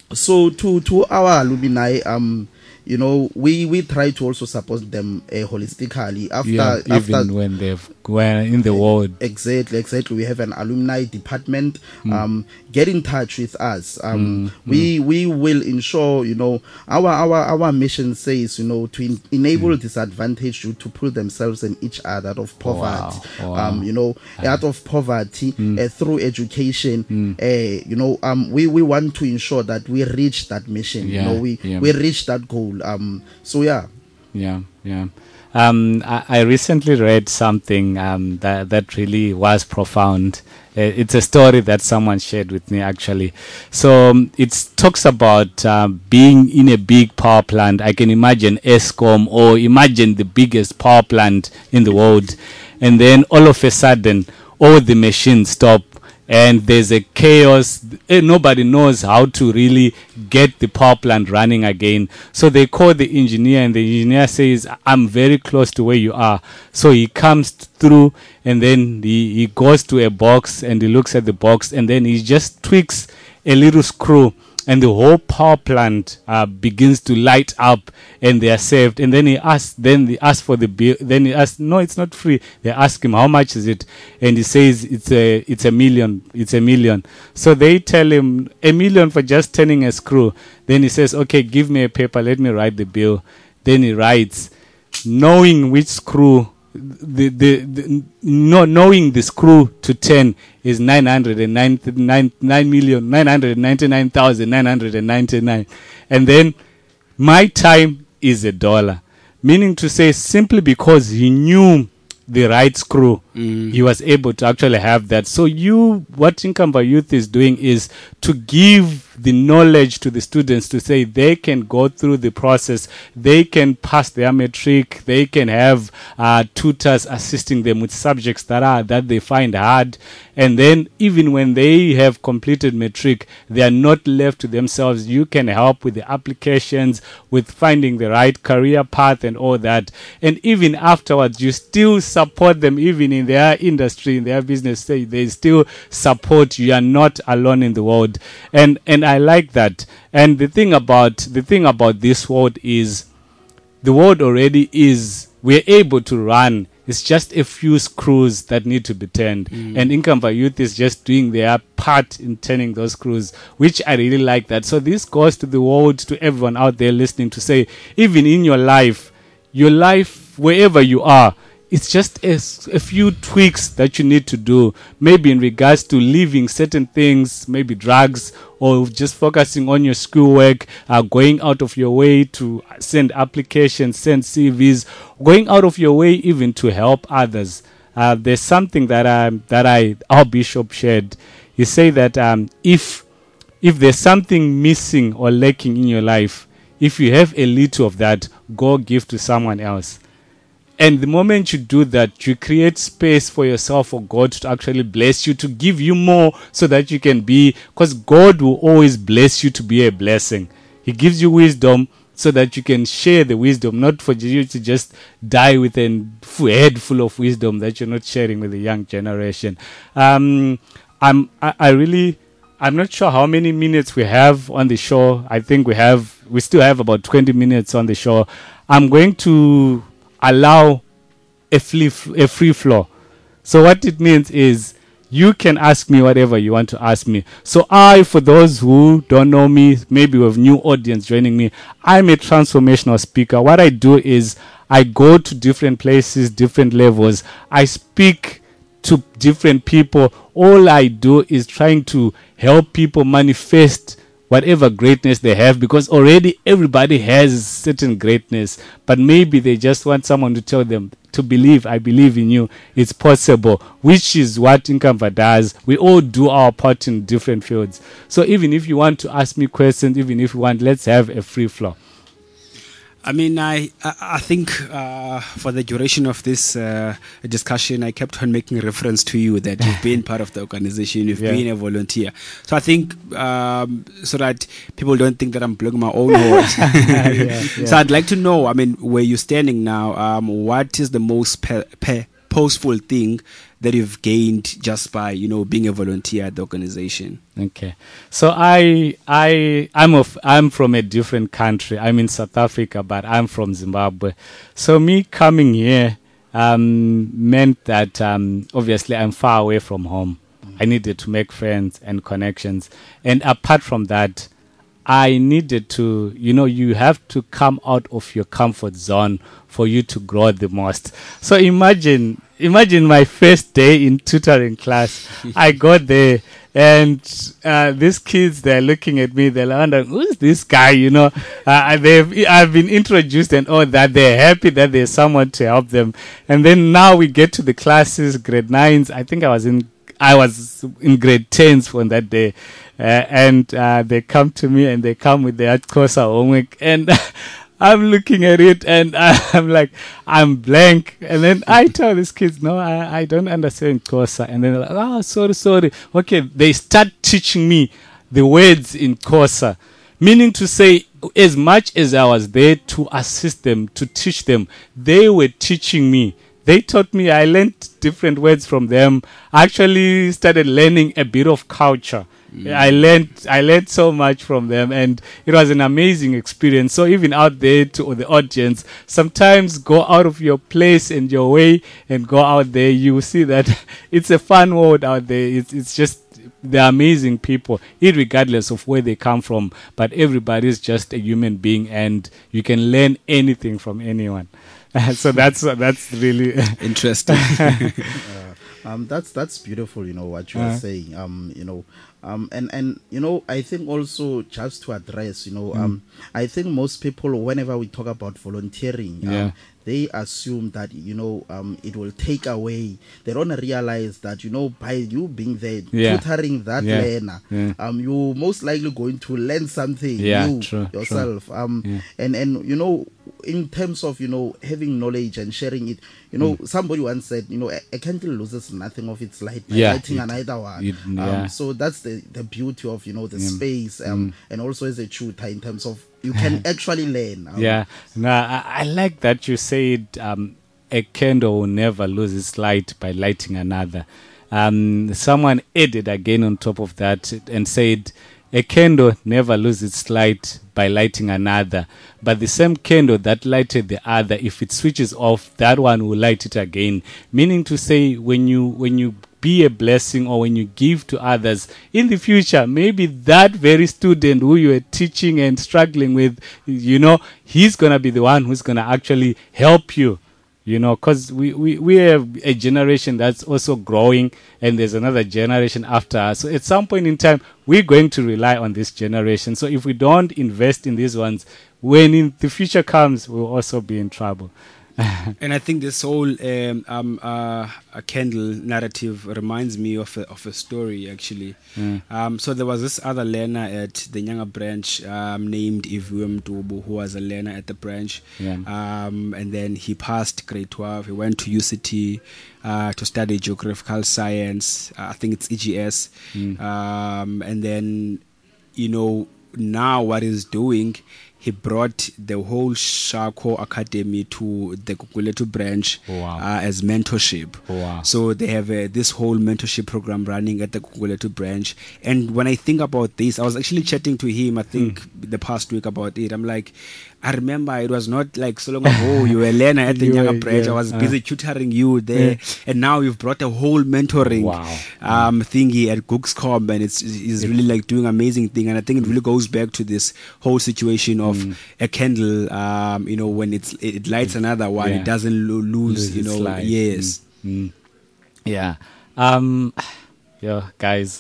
so to to our alumni, um, you know, we we try to also support them uh, holistically after yeah, after even when they've when in the world. exactly exactly we have an alumni department. Mm. Um, get in touch with us. Um, we we will ensure, you know, our our our mission says, you know, to en- enable Mm. disadvantaged youth to pull themselves and each other out of poverty. Wow, wow. Um, you know, out of poverty Mm. uh, through education. Uh, you know, um, we we want to ensure that we reach that mission. Yeah, you know, we yeah. we reach that goal. Um, so yeah. Yeah, yeah. Um, I, I recently read something um, that that really was profound. Uh, it's a story that someone shared with me actually. So um, it talks about uh, being in a big power plant. I can imagine ESCOM or imagine the biggest power plant in the world, and then all of a sudden, all the machines stop. And there's a chaos. Eh, Nobody knows how to really get the power plant running again. So they call the engineer, and the engineer says, I'm very close to where you are. So he comes through, and then he, he goes to a box, and he looks at the box, and then he just tweaks a little screw, and the whole power plant uh, begins to light up, and they are saved. And then he asks, then they ask for the bill. Then he asks, no, it's not free. They ask him, how much is it? And he says, it's a, it's a million. It's a million. So they tell him a million for just turning a screw. Then he says, okay, give me a paper. Let me write the bill. Then he writes, knowing which screw. The, the, the no, knowing the screw to turn is nine hundred and ninety nine nine million nine hundred ninety nine thousand nine hundred and ninety nine, and then my time is a dollar, meaning to say simply because he knew the right screw, mm. he was able to actually have that. So you, what Inkamba Youth is doing is to give the knowledge to the students to say they can go through the process, they can pass their matric, they can have uh, tutors assisting them with subjects that are that they find hard, and then even when they have completed matric, they are not left to themselves. You can help with the applications, with finding the right career path and all that, and even afterwards you still support them even in their industry, in their business. Say they still support you. You are not alone in the world, and and I like that. And the thing about the thing about this world is, the world already is. We're able to run. It's just a few screws that need to be turned, mm. and Inkamba Youth is just doing their part in turning those screws, which I really like that. So this goes to the world, to everyone out there listening, to say, even in your life, your life, wherever you are, it's just a, a few tweaks that you need to do, maybe in regards to leaving certain things, maybe drugs, or just focusing on your schoolwork, uh, going out of your way to send applications, send C Vs, going out of your way even to help others. Uh, there's something that I, that I, our bishop shared. He said that um, if if there's something missing or lacking in your life, if you have a little of that, go give to someone else. And the moment you do that, you create space for yourself, for God to actually bless you, to give you more so that you can be, because God will always bless you to be a blessing. He gives you wisdom so that you can share the wisdom, not for you to just die with a head full of wisdom that you're not sharing with the young generation. Um, I'm, I, I really, I'm not sure how many minutes we have on the show. I think we have, we still have about twenty minutes on the show. I'm going to allow a free, a free flow. So what it means is you can ask me whatever you want to ask me. So I, for those who don't know me, maybe we have new audience joining me, I'm a transformational speaker. What I do is I go to different places, different levels. I speak to different people. All I do is trying to help people manifest whatever greatness they have, because already everybody has certain greatness, but maybe they just want someone to tell them to believe. I believe in you. It's possible, which is what Inkamva does. We all do our part in different fields. So even if you want to ask me questions, even if you want, let's have a free flow. I mean, I I, I think uh, for the duration of this uh, discussion, I kept on making reference to you that you've been part of the organization, you've Yeah. been a volunteer. So I think um, so that people don't think that I'm blowing my own horn. Yeah, yeah. So I'd like to know, I mean, where you're standing now, um, what is the most pe- pe- purposeful thing that you've gained just by, you know, being a volunteer at the organization? Okay, so I I I'm of I'm from a different country. I'm in South Africa, but I'm from Zimbabwe. So me coming here um, meant that um, obviously I'm far away from home. I needed to make friends and connections, and apart from that, I needed to, you know, you have to come out of your comfort zone for you to grow the most. So imagine, imagine my first day in tutoring class. I got there, and uh, these kids, they're looking at me, they're wondering, who's this guy, you know? Uh, they've, I've been introduced and all that. They're happy that there's someone to help them. And then now we get to the classes, grade nines. I think I was in I was in grade tens on that day, uh, and uh, they come to me and they come with their Xhosa homework, and I'm looking at it and I'm like, I'm blank. And then I tell these kids, no, I, I don't understand Xhosa. And then they're like, oh, sorry, sorry. Okay, they start teaching me the words in Xhosa, meaning to say, as much as I was there to assist them, to teach them, they were teaching me. They taught me, I learned different words from them. I actually started learning a bit of culture. Mm. I learned I learned so much from them, and it was an amazing experience. So even out there to the audience, sometimes go out of your place and your way and go out there. You will see that it's a fun world out there. It's, it's just, they're amazing people, irregardless of where they come from. But everybody is just a human being, and you can learn anything from anyone. So that's uh, that's really interesting. uh, um, that's that's beautiful. You know what you Uh. are saying. Um, you know, um, and and you know, I think also just to address, you know, Mm. um, I think most people, whenever we talk about volunteering, um, Yeah. they assume that, you know, um, it will take away. They don't realize that, you know, by you being there, Yeah. tutoring that Yeah. learner, Yeah. um, you most likely going to learn something Yeah, new true, true. yourself. Um, Yeah. and and you know, in terms of, you know, having knowledge and sharing it, you know, Mm. somebody once said, you know, a, a candle loses nothing of its light by Yeah, lighting it- another one. it- um, yeah. so that's the the beauty of, you know, the Mm. space, um, Mm. and also as a tutor, in terms of you can actually learn. Um, Yeah, no, I, I like that you said um, a candle will never lose its light by lighting another. Um, someone added again on top of that and said, a candle never loses its light by lighting another, but the same candle that lighted the other, if it switches off, that one will light it again. Meaning to say, when you when you be a blessing, or when you give to others in the future, maybe that very student who you were teaching and struggling with, you know, he's gonna be the one who's gonna actually help you. You know, because we, we, we have a generation that's also growing, and there's another generation after us. So at some point in time, we're going to rely on this generation. So if we don't invest in these ones, when in the future comes, we'll also be in trouble. And I think this whole um, um, uh, a candle narrative reminds me of a, of a story, actually. Mm. Um, so there was this other learner at the Nyanga branch um, named Ivuem Mtubu, who was a learner at the branch. Yeah. Um, and then he passed grade twelve. He went to U C T uh, to study geographical science. Uh, I think it's E G S. Mm. Um, and then, you know, now what he's doing, he brought the whole Shako Academy to the Guguletu branch. Wow. uh, as mentorship. Wow. So they have uh, this whole mentorship program running at the Guguletu branch. And when I think about this, I was actually chatting to him, I think, Mm. the past week about it. I'm like, I remember it was not like so long ago you were a learner at the You Nyanga were- branch. yeah, I was uh. busy tutoring you there. Yeah. And now you've brought a whole mentoring Wow. um, thingy at Gookscom, and it's, it's really like doing amazing thing. And I think it really goes back to this whole situation of Mm. a candle, um, you know, when it's it lights another one, Yeah. it doesn't lo- lose, Lose you its know. light. Yes. Mm. Mm. Yeah. Um, yo, guys,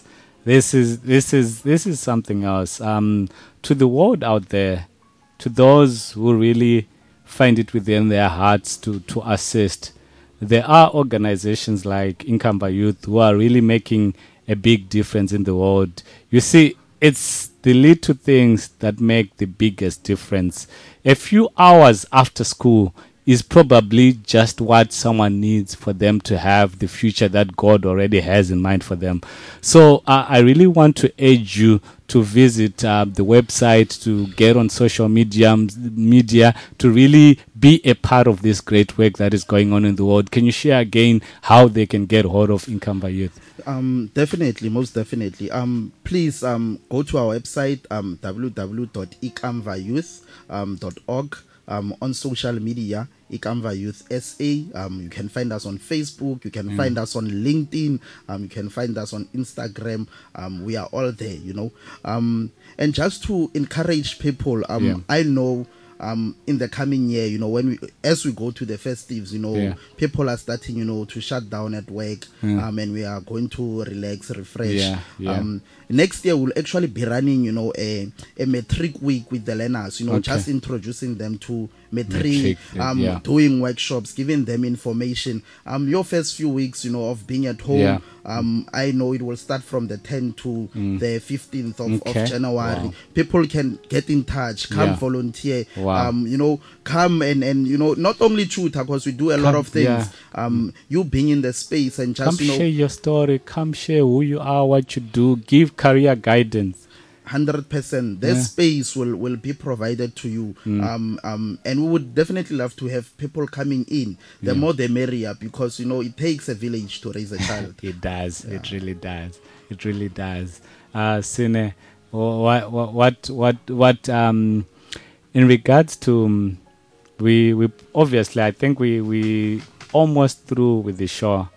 this is this is this is something else. Um, to the world out there, to those who really find it within their hearts to to assist, there are organizations like Inkamba Youth who are really making a big difference in the world. You see, it's the little things that make the biggest difference. A few hours after school is probably just what someone needs for them to have the future that God already has in mind for them. So uh, I really want to urge you to visit uh, the website, to get on social media, media, to really be a part of this great work that is going on in the world. Can you share again how they can get hold of Inkamba Youth? Um, definitely, most definitely. Um, please um, go to our website, um, w w w dot ikamva youth dot org. Um, on social media, Ikamva Youth S A. Um, you can find us on Facebook. You can mm. find us on LinkedIn. Um, you can find us on Instagram. Um, we are all there, you know. Um, and just to encourage people, um, yeah. I know um, in the coming year, you know, when we as we go to the festives, you know, yeah. people are starting, you know, to shut down at work, mm. um, and we are going to relax, refresh. Yeah, yeah. Um, next year we'll actually be running, you know, a, a metric week with the learners, you know, okay. just introducing them to metric, metric um, yeah. doing workshops, giving them information. Um, your first few weeks, you know, of being at home, yeah. um, I know it will start from the tenth to mm. the fifteenth of, okay. of January. Wow. People can get in touch, come yeah. volunteer, wow. um, you know, come and, and, you know, not only tutor, because we do a come, lot of things. Yeah. Um, you being in the space and just, come you know, share your story, come share who you are, what you do, give career guidance. one hundred percent. This yeah. space will, will be provided to you. Mm. Um, um, and we would definitely love to have people coming in. The yeah. more the merrier, because, you know, it takes a village to raise a child. It does. Yeah. It really does. It really does. Uh, Sine, what, what, what, what, what um, in regards to, um, we, we obviously, I think we, we almost through with the show.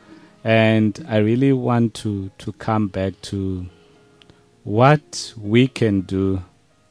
And I really want to, to come back to what we can do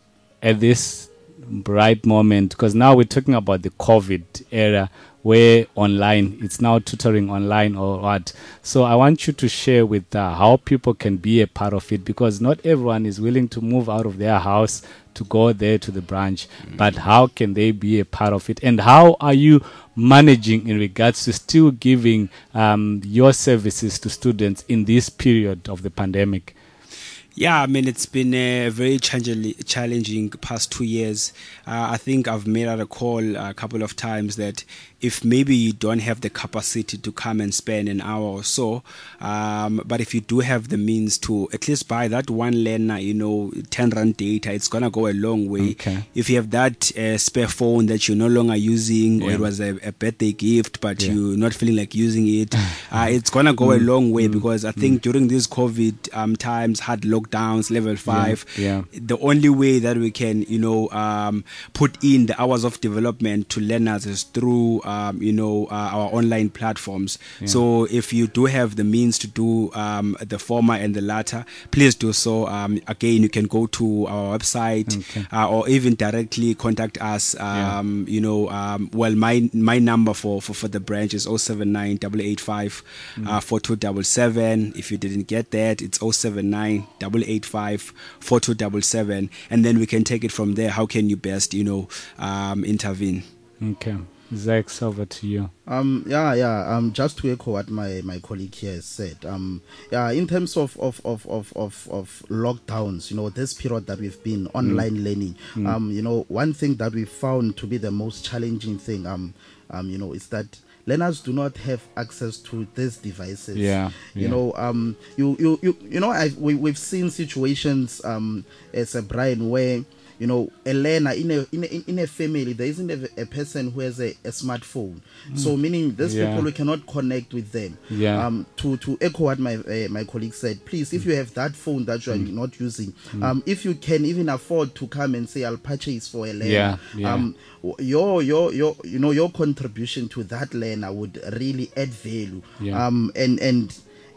at this bright moment, because now we're talking about the COVID era where online, it's now tutoring online or what. So I want you to share with uh, how people can be a part of it, because not everyone is willing to move out of their house to go there to the branch, mm. but how can they be a part of it? And how are you managing in regards to still giving um, your services to students in this period of the pandemic? Yeah, I mean, it's been a very challenging past two years. Uh, I think I've made out a call a couple of times that if maybe you don't have the capacity to come and spend an hour or so, um, but if you do have the means to at least buy that one learner, you know, ten rand data, it's going to go a long way. Okay. If you have that uh, spare phone that you're no longer using, yeah. or it was a, a birthday gift, but yeah. you're not feeling like using it, uh, it's going to go mm. a long way, mm. because I think mm. during these COVID um, times, hard lockdowns, level five, yeah. Yeah. the only way that we can, you know, um, put in the hours of development to learners is through Um, you know, uh, our online platforms. Yeah. So if you do have the means to do um, the former and the latter, please do so. Um, again, you can go to our website, okay. uh, or even directly contact us. Um, yeah. You know, um, well, my my number for, for, for the branch is oh seven nine, eight eight five, four two seven seven. If you didn't get that, it's oh seven nine, eight eight five, four two seven seven. And then we can take it from there. How can you best, you know, um, intervene? Okay. Zach, over to you. Um, yeah, yeah. Um, just to echo what my, my colleague here has said. Um, yeah, in terms of of, of, of, of of lockdowns, you know, this period that we've been online mm. learning. Mm. Um, you know, one thing that we found to be the most challenging thing, um, um, you know, is that learners do not have access to these devices. Yeah, you yeah. know, um, you you you you know, I we we've seen situations um as a Brian where, you know, a learner in a in a, in a family, there isn't a, a person who has a, a smartphone. Mm. So meaning these yeah. people, we cannot connect with them. Yeah. Um. To to echo what my uh, my colleague said, please, if you have that phone that you are mm. not using, mm. um, if you can even afford to come and say, I'll purchase for a learner. Yeah. yeah. Um. Your your your you know your contribution to that learner would really add value. Yeah. Um. And and.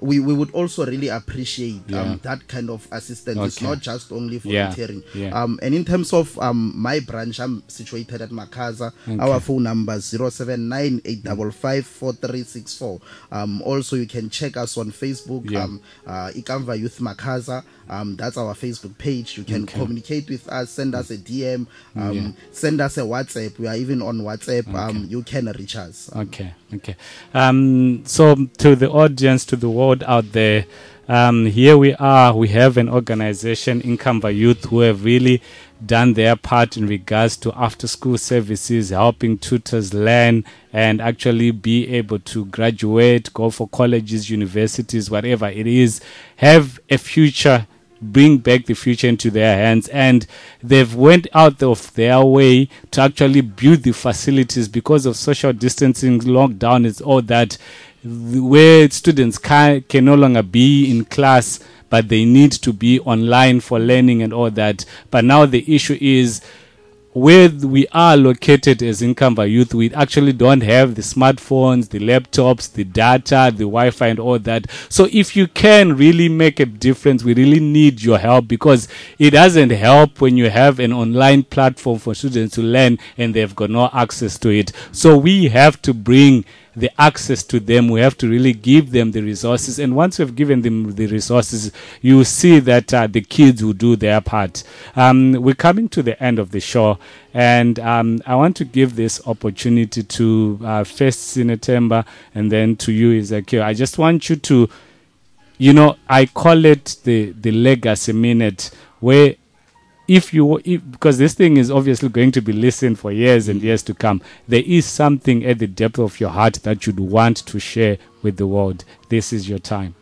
we, we would also really appreciate Yeah. um, that kind of assistance. It's Okay. not just only Yeah, volunteering. yeah. Um, and in terms of um, my branch, I'm situated at Makaza. Our phone number is zero seven nine eight five five four three six four. Um, also, you can check us on Facebook, Yeah. um, uh, Ikamva Youth Makaza. Um, that's our Facebook page. You can communicate with us, send us a D M, um, Yeah. send us a WhatsApp. We are even on WhatsApp. Um, you can reach us. Okay, okay. Um, so to the audience, to the world out there, um, here we are. We have an organization, Ikamva Youth, who have really done their part in regards to after-school services, helping tutors learn and actually be able to graduate, go for colleges, universities, whatever it is, have a future, bring back the future into their hands. And they've went out of their way to actually build the facilities because of social distancing, lockdown, is all that, where students can, can no longer be in class, but they need to be online for learning and all that. But now the issue is, where we are located as Ikamva Youth, we actually don't have the smartphones, the laptops, the data, the Wi-Fi and all that. So if you can really make a difference, we really need your help, because it doesn't help when you have an online platform for students to learn and they've got no access to it. So we have to bring the access to them. We have to really give them the resources, and once we've given them the resources, you see that uh, the kids will do their part. Um, we're coming to the end of the show, and um, I want to give this opportunity to uh, first Sinetemba and then to you, Ezekiel. I just want you to, you know, I call it the the legacy minute, where if you, if, because this thing is obviously going to be listened for years and years to come, there is something at the depth of your heart that you'd want to share with the world. This is your time.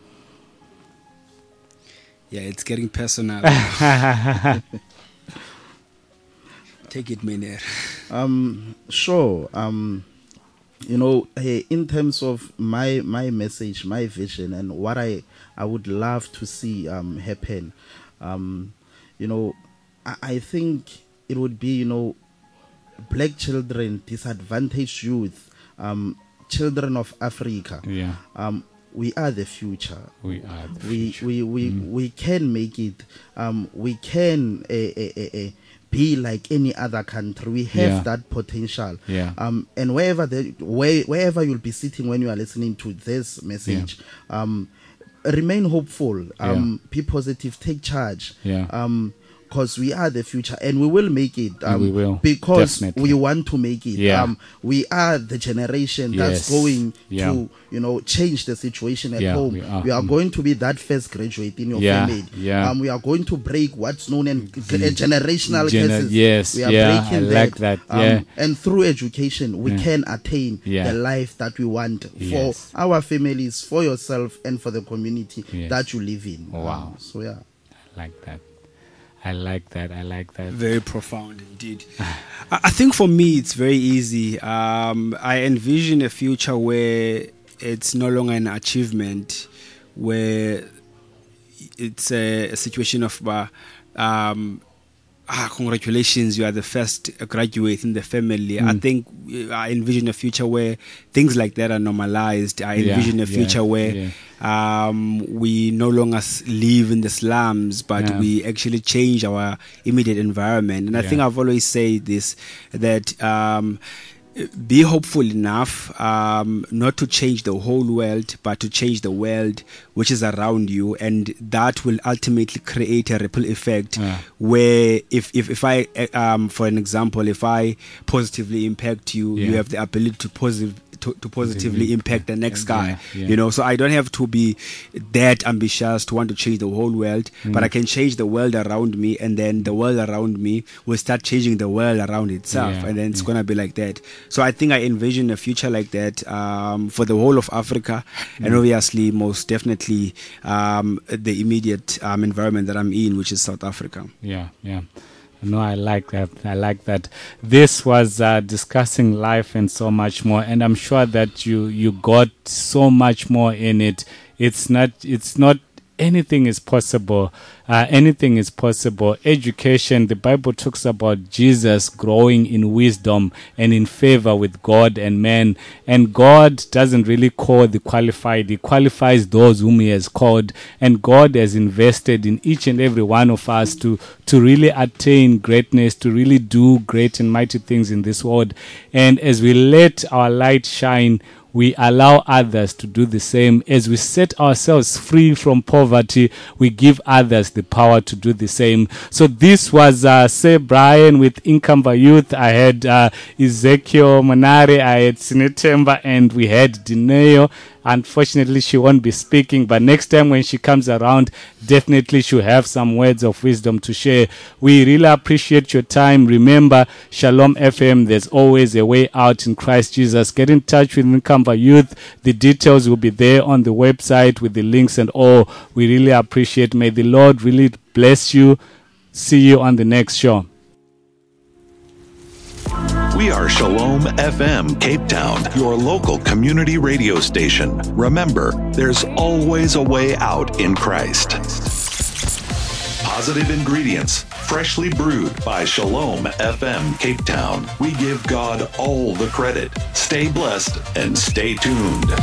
Yeah, it's getting personal. Take it, Mener. Um, sure. Um, you know, hey, in terms of my my message, my vision, and what I I would love to see um happen, um, you know, I, I think it would be, you know, black children, disadvantaged youth, um, children of Africa. Yeah. Um, we are the future. We are the we future. we we Mm. we can make it. Um, we can uh, uh, uh, uh, be like any other country. We have Yeah. that potential. Yeah. Um, and wherever the where, wherever you'll be sitting when you are listening to this message, um, remain hopeful. Um, be positive. Take charge. Yeah. Um, because we are the future, and we will make it. Um, we will, because definitely. we want to make it. Yeah. Um, we are the generation that's Yes. going Yeah. to, you know, change the situation at Yeah, home. we are. We are Mm. going to be that first graduate in your Yeah, family. yeah. Um, we are going to break what's known as generational Gener- curses. yes, we are yeah, breaking I like that, Um, yeah. And through education, we Yeah. can attain Yeah. the life that we want Yes. for our families, for yourself, and for the community Yes. that you live in. Wow. Um, so yeah. I like that. I like that. I like that. Very profound indeed. I I think for me it's very easy. Um, I envision a future where it's no longer an achievement, where it's a, a situation of uh, um, ah, congratulations, you are the first graduate in the family. I think uh, I envision a future where things like that are normalized. I Yeah, envision a yeah, future where yeah. um, we no longer s- live in the slums, but Yeah. we actually change our immediate environment. And I Yeah. think I've always said this, that um, be hopeful enough um, not to change the whole world, but to change the world which is around you, and that will ultimately create a ripple effect. Yeah. Where if, if, if I, uh, um, for an example, if I positively impact you, you Yeah. have the ability to positive to, to positively Yeah. impact the next Yeah, guy. yeah. You know, so I don't have to be that ambitious to want to change the whole world, Mm. but I can change the world around me, and then the world around me will start changing the world around itself, Yeah, and then it's yeah. gonna be like that. So I think I envision a future like that um, for the whole of Africa, and obviously, most definitely, um, the immediate um, environment that I'm in, which is South Africa. Yeah, yeah. No, I like that. I like that. This was uh, discussing life and so much more, and I'm sure that you you got so much more in it. It's not. It's not. Anything is possible. uh, anything is possible. Education, the Bible talks about Jesus growing in wisdom and in favor with God and man. And God doesn't really call the qualified. He qualifies those whom he has called. And God has invested in each and every one of us to, to really attain greatness, to really do great and mighty things in this world. And as we let our light shine, we allow others to do the same. As we set ourselves free from poverty, we give others the power to do the same. So this was uh, Sir Brian with Incamba Youth. I had uh, Ezekiel Monare, I had Sinetemba, and we had Dineo. Unfortunately, she won't be speaking, but next time when she comes around, definitely she'll have some words of wisdom to share. We really appreciate your time. Remember, Shalom F M, there's always a way out in Christ Jesus. Get in touch with Nkamba Youth. The details will be there on the website with the links and all. We really appreciate. May the Lord really bless you. See you on the next show. We are Shalom F M Cape Town, your local community radio station. Remember, there's always a way out in Christ. Positive ingredients, freshly brewed by Shalom F M Cape Town. We give God all the credit. Stay blessed and stay tuned.